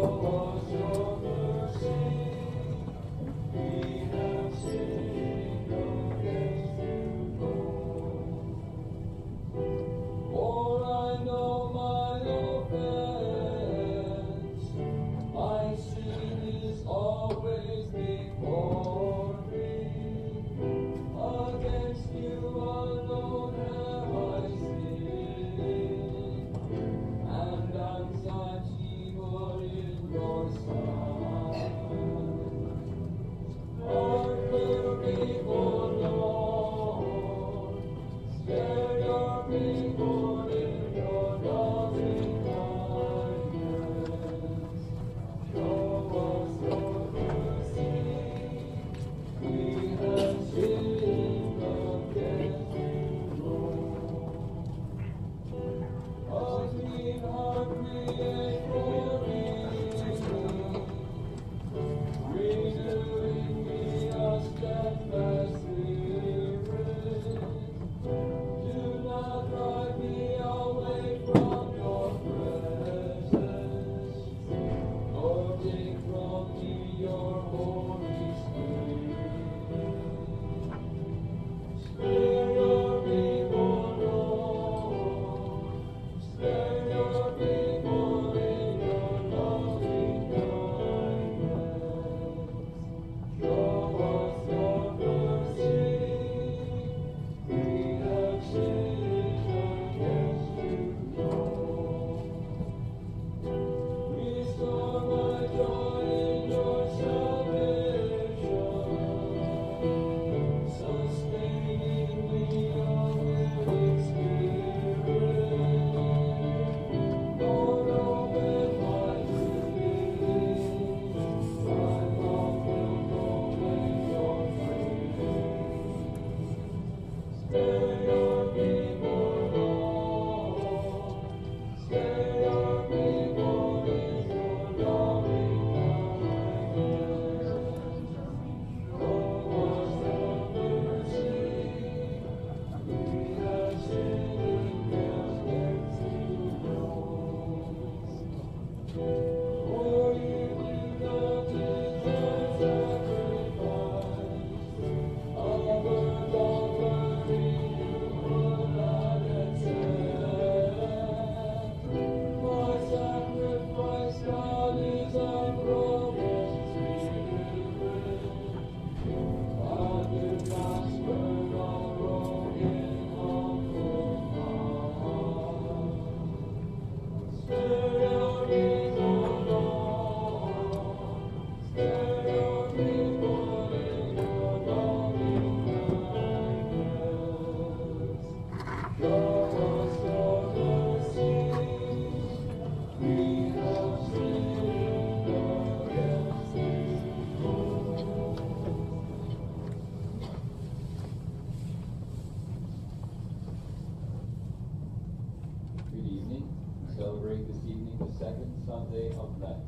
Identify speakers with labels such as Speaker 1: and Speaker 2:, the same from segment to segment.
Speaker 1: Sunday of Lent.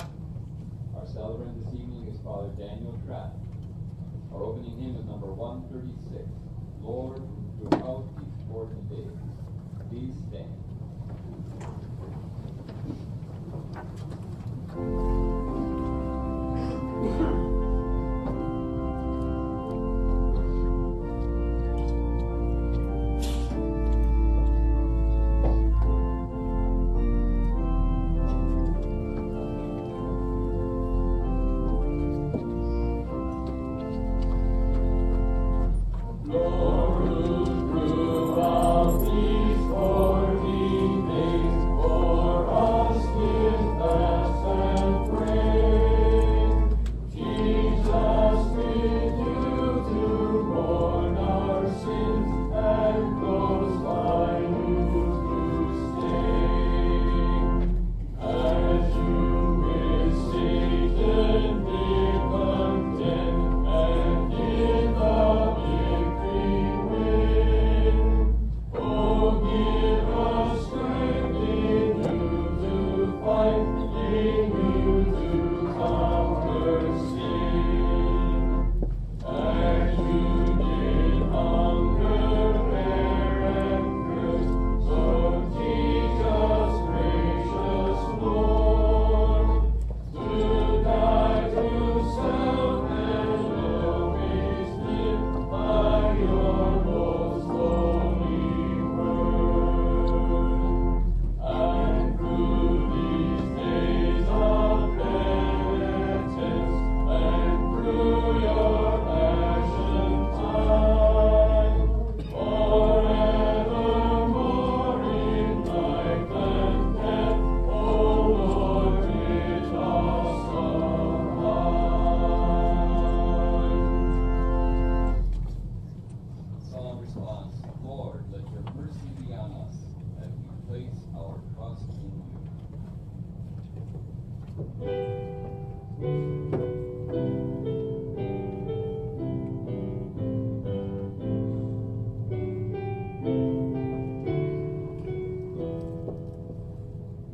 Speaker 1: Our celebrant this evening is Father Daniel Trapp. Our opening hymn is number 136, Lord, throughout these 40 days. Please stand.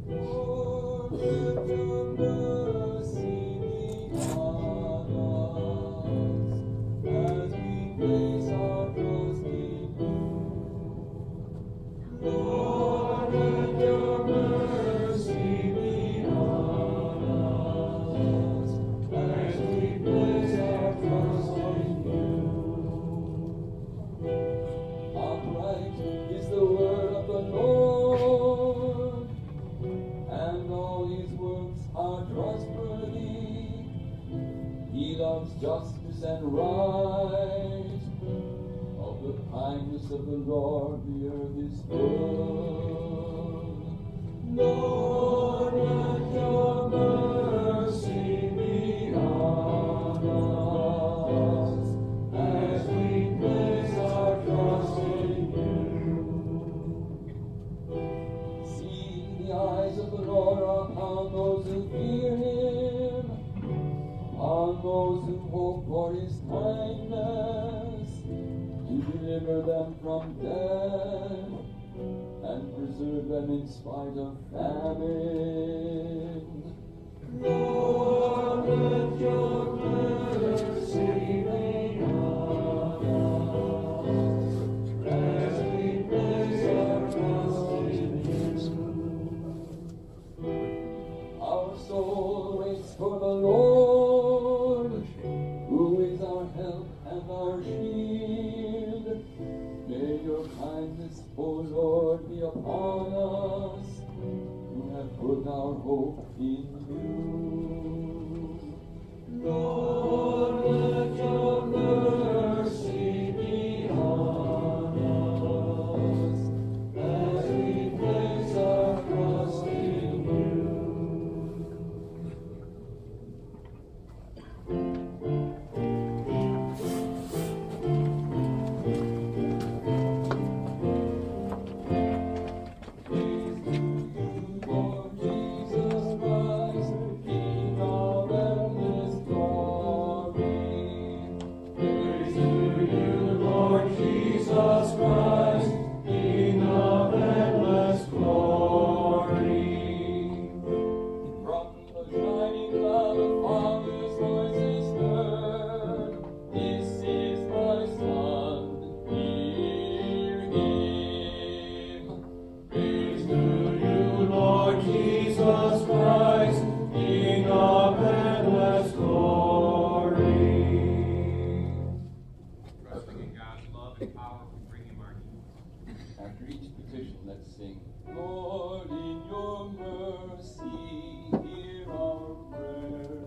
Speaker 1: Lord, let your mercy be on us as we place our trust in you. Lord, let your mercy be on us as we place our trust in you. Upright is the word of the Lord, and all his works are trustworthy. He loves justice and right. Of the kindness of the Lord the earth is full. Lord, let your mercy be on us as we place our trust in you. See, the eyes of the Lord are upon those who fear him, on those who hope for his kindness, to deliver them from death and preserve them in spite of famine. Lord, let your mercy be on us as we place our trust in you. Our soul waits for the Lord, who is our help and our shield. May your kindness, O Lord, be upon us, who have put our hope in you. Lord, let your mercy be on us as we place our trust in you. After each petition, let's sing, Lord, in your mercy, hear our prayer.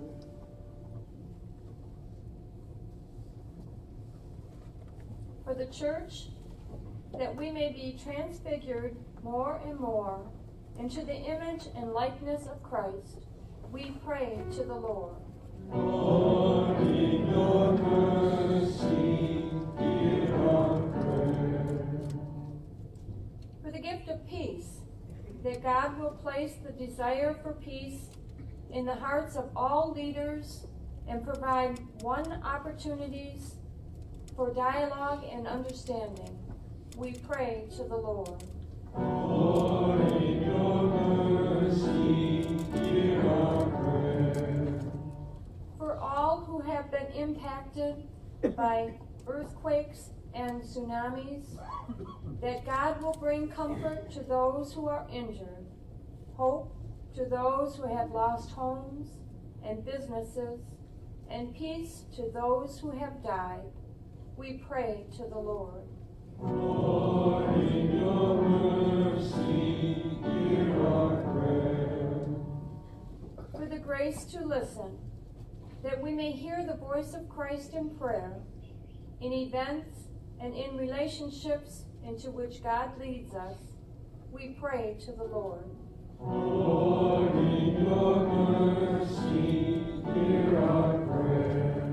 Speaker 2: For the church, that we may be transfigured more and more into the image and likeness of Christ, we pray to the Lord.
Speaker 1: Lord, in your mercy, hear our prayer.
Speaker 2: For the gift of peace, that God will place the desire for peace in the hearts of all leaders and provide one opportunities for dialogue and understanding, we pray to the Lord.
Speaker 1: Lord, in your mercy, hear our prayer.
Speaker 2: For all who have been impacted by earthquakes and tsunamis, that God will bring comfort to those who are injured, hope to those who have lost homes and businesses, and peace to those who have died, we pray to the Lord.
Speaker 1: Lord, in your mercy, hear our prayer.
Speaker 2: For the grace to listen, that we may hear the voice of Christ in prayer, in events and in relationships into which God leads us, we pray to the Lord.
Speaker 1: Lord, in your mercy, hear our prayer.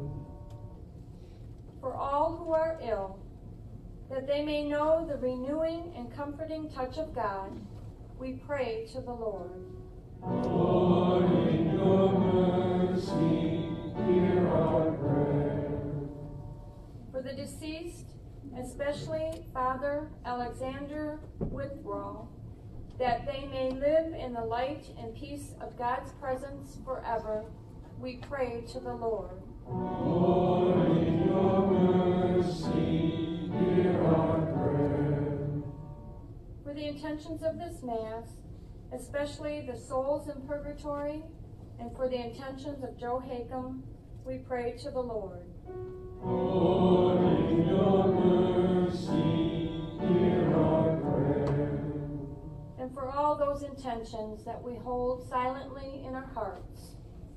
Speaker 2: For all who are ill, that they may know the renewing and comforting touch of God, we pray to the Lord.
Speaker 1: Lord, in your mercy, hear our prayer.
Speaker 2: For the deceased, especially Father Alexander Withdrawal, that they may live in the light and peace of God's presence forever, we pray to the Lord.
Speaker 3: Lord, in your mercy, hear our prayer.
Speaker 2: For the intentions of this Mass, especially the souls in purgatory, and for the intentions of Joe Hakem, we pray to the Lord.
Speaker 3: Lord, in your mercy, hear our prayer.
Speaker 2: And for all those intentions that we hold silently in our hearts.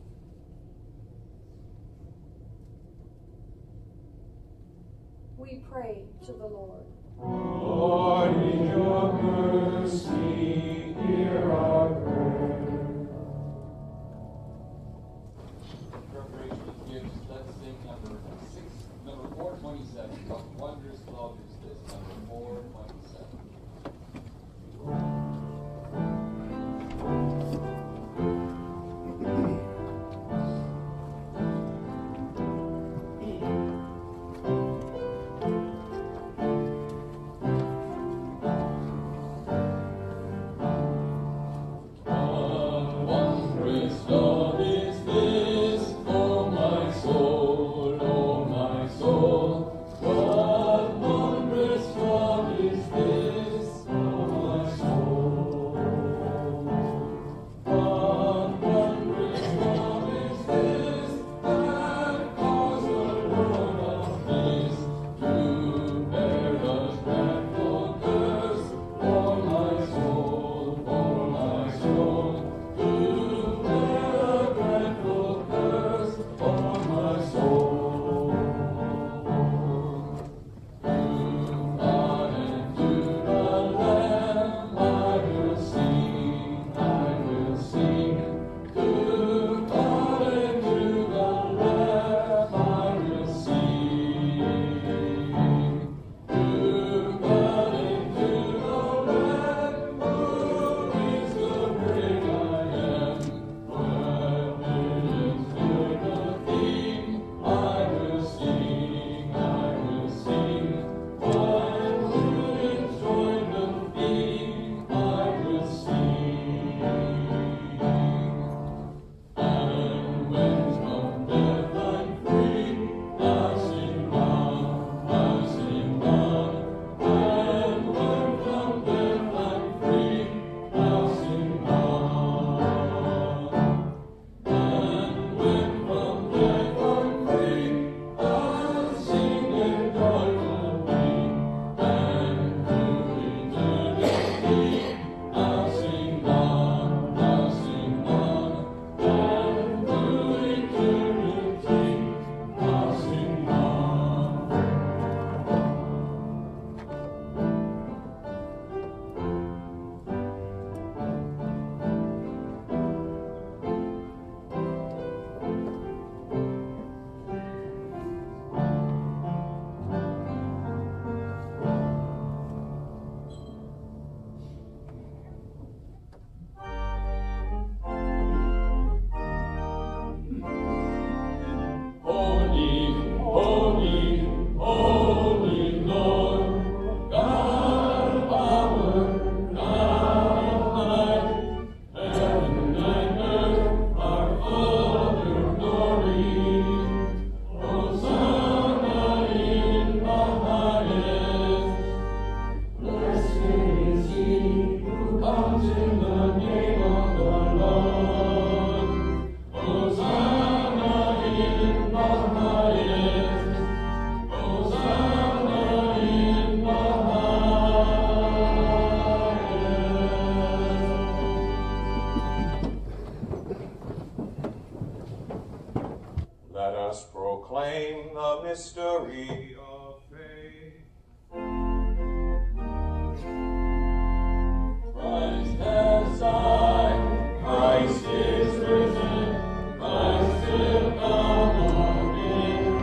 Speaker 2: We pray to the Lord.
Speaker 3: Lord, in your mercy, hear our prayer.
Speaker 1: Preparation of gifts, let's sing number 427. What wondrous love is this? Number 427.
Speaker 4: proclaim the mystery of faith.
Speaker 3: Christ has died, Christ is risen, Christ will come again.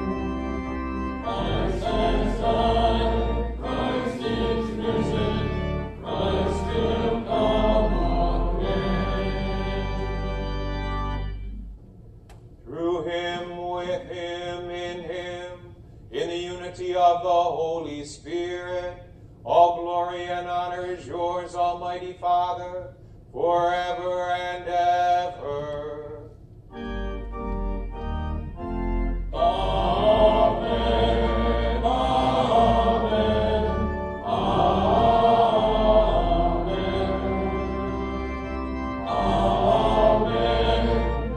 Speaker 3: Christ has died, Christ is risen, Christ will come again.
Speaker 4: Through him, with him, in the unity of the Holy Spirit, All glory and honor is yours, Almighty Father, forever and ever.
Speaker 3: Amen. Amen. Amen. Amen.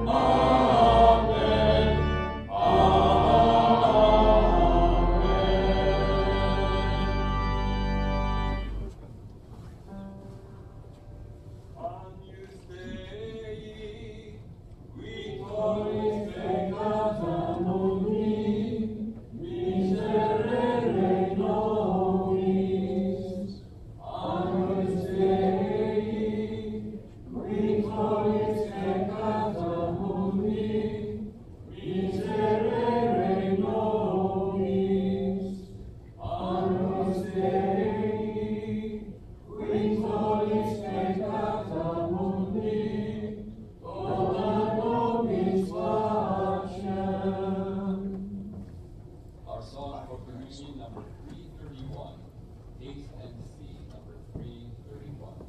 Speaker 3: Agnus Dei, victoris peccata mundi, miserere nobis. Agnus Dei, victoris peccata mundi, miserere nobis. Agnus Dei, victoris peccata mundi, toda nobis pacem.
Speaker 1: Our song for communion, number 331. Taste and see, number 331.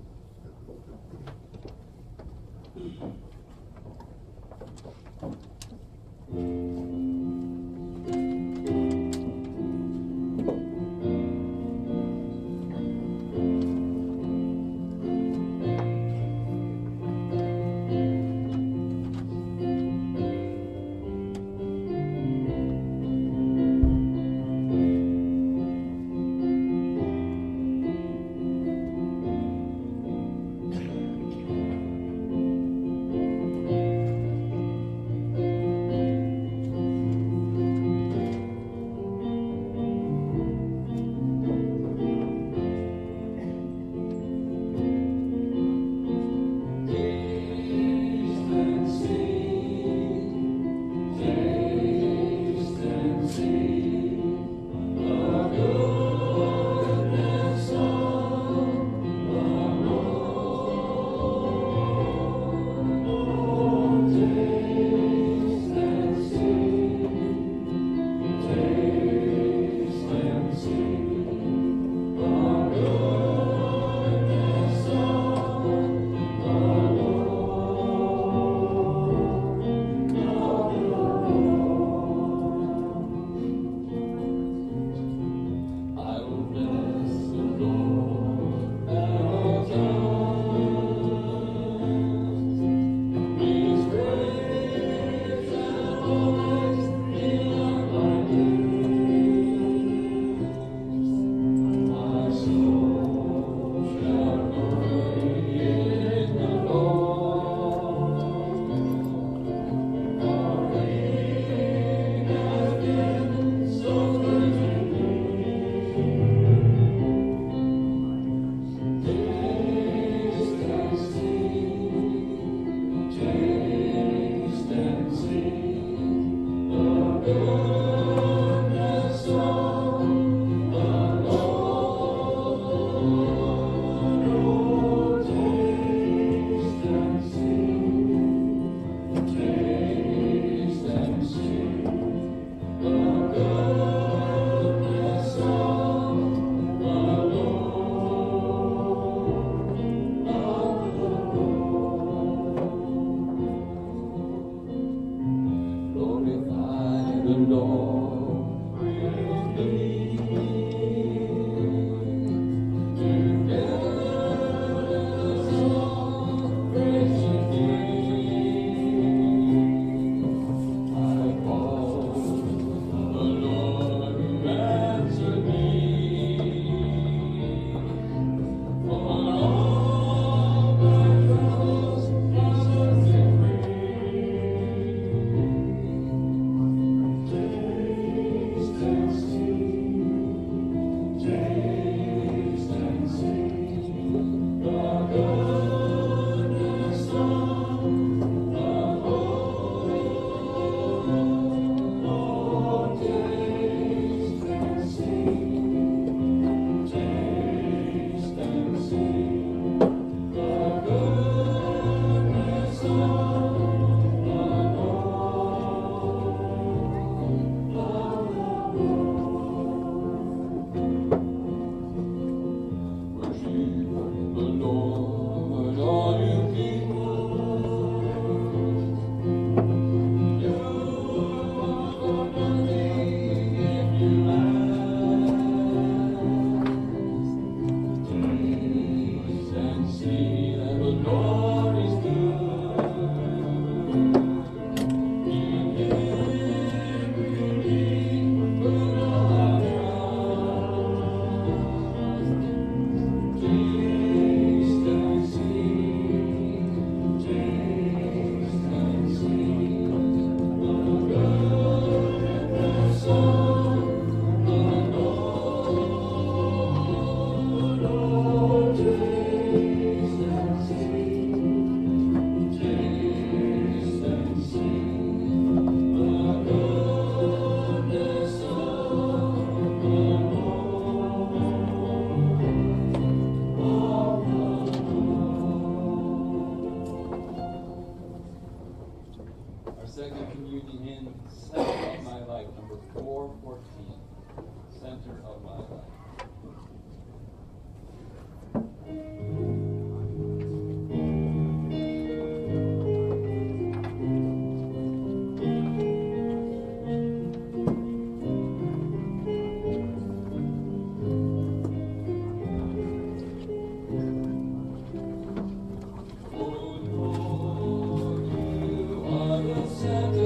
Speaker 1: sing Center of My Life, number 414. Center of My Life.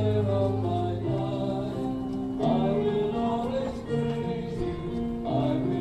Speaker 3: I will always praise you. I will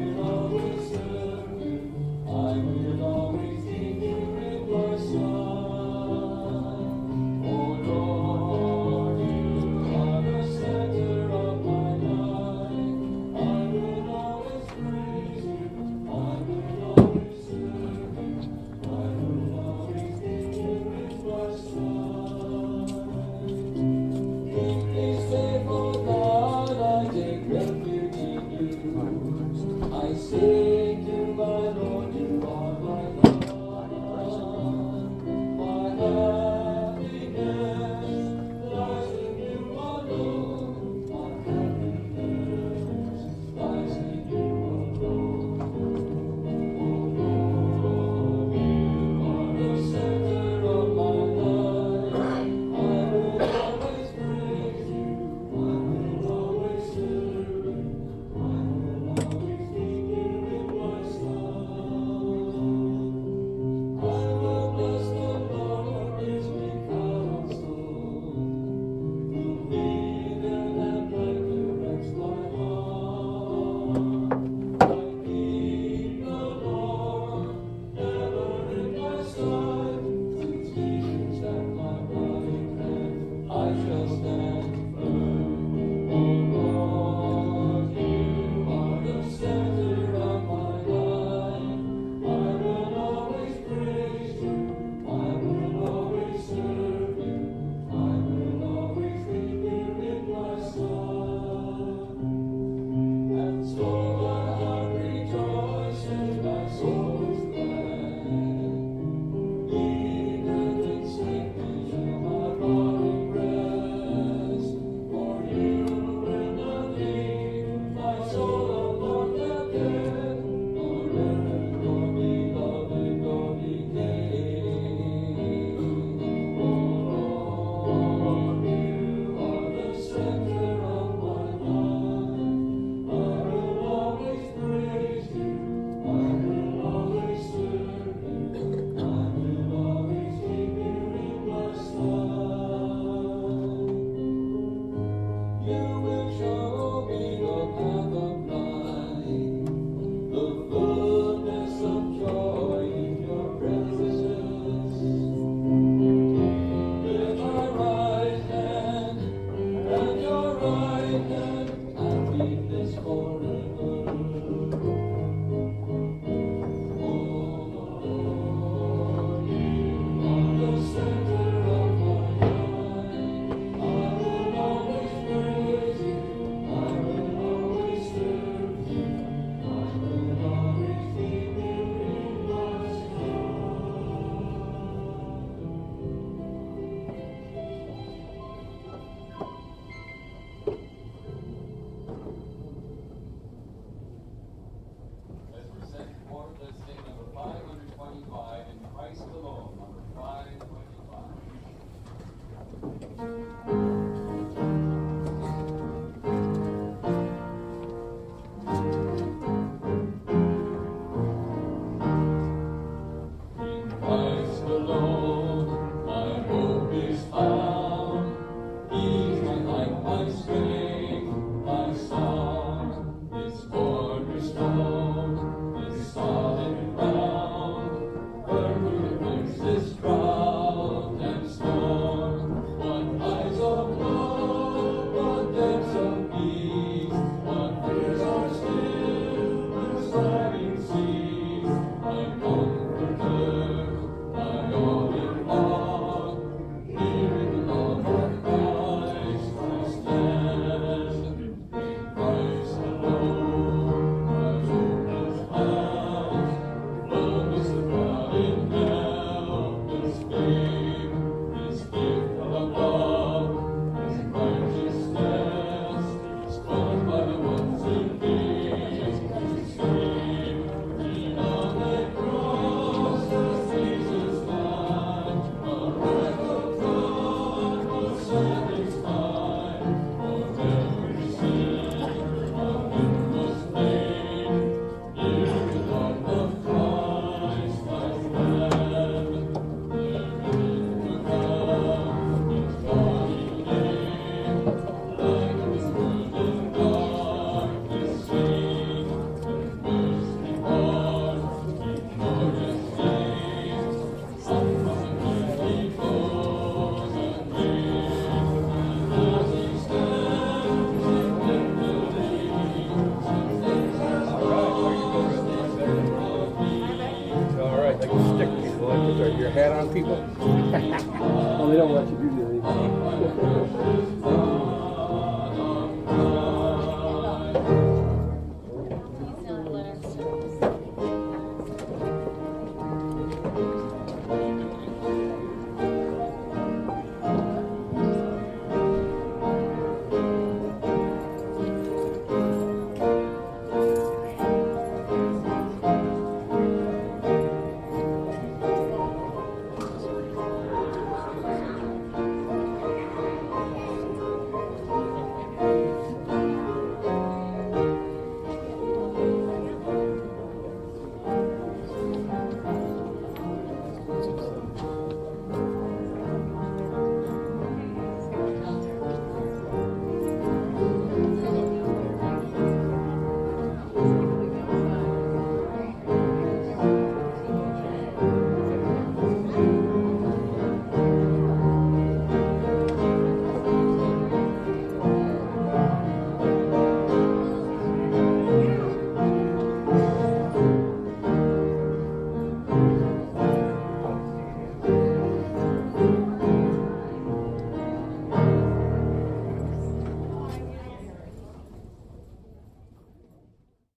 Speaker 5: they don't want you to do that anymore.